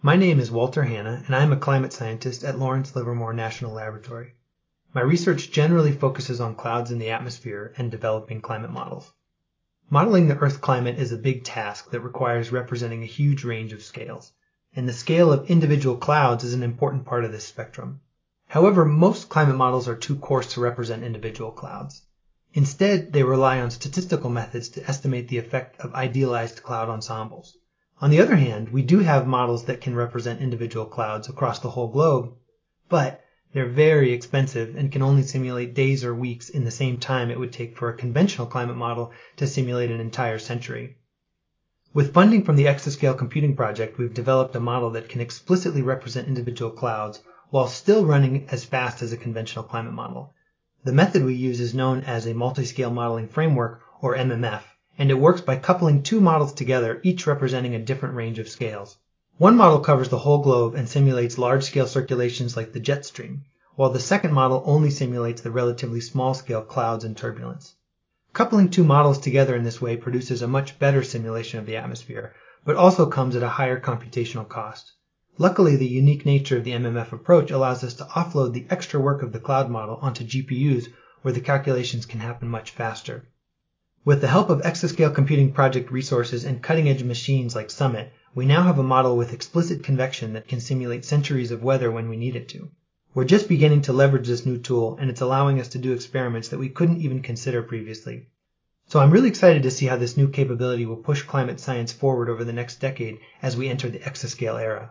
My name is Walter Hanna, and I am a climate scientist at Lawrence Livermore National Laboratory. My research generally focuses on clouds in the atmosphere and developing climate models. Modeling the Earth climate is a big task that requires representing a huge range of scales, and the scale of individual clouds is an important part of this spectrum. However, most climate models are too coarse to represent individual clouds. Instead, they rely on statistical methods to estimate the effect of idealized cloud ensembles. On the other hand, we do have models that can represent individual clouds across the whole globe, but they're very expensive and can only simulate days or weeks in the same time it would take for a conventional climate model to simulate an entire century. With funding from the Exascale Computing Project, we've developed a model that can explicitly represent individual clouds while still running as fast as a conventional climate model. The method we use is known as a multi-scale modeling framework, or MMF, and it works by coupling two models together, each representing a different range of scales. One model covers the whole globe and simulates large-scale circulations like the jet stream, while the second model only simulates the relatively small-scale clouds and turbulence. Coupling two models together in this way produces a much better simulation of the atmosphere, but also comes at a higher computational cost. Luckily, the unique nature of the MMF approach allows us to offload the extra work of the cloud model onto GPUs, where the calculations can happen much faster. With the help of Exascale Computing Project resources and cutting-edge machines like Summit, we now have a model with explicit convection that can simulate centuries of weather when we need it to. We're just beginning to leverage this new tool, and it's allowing us to do experiments that we couldn't even consider previously. So I'm really excited to see how this new capability will push climate science forward over the next decade as we enter the exascale era.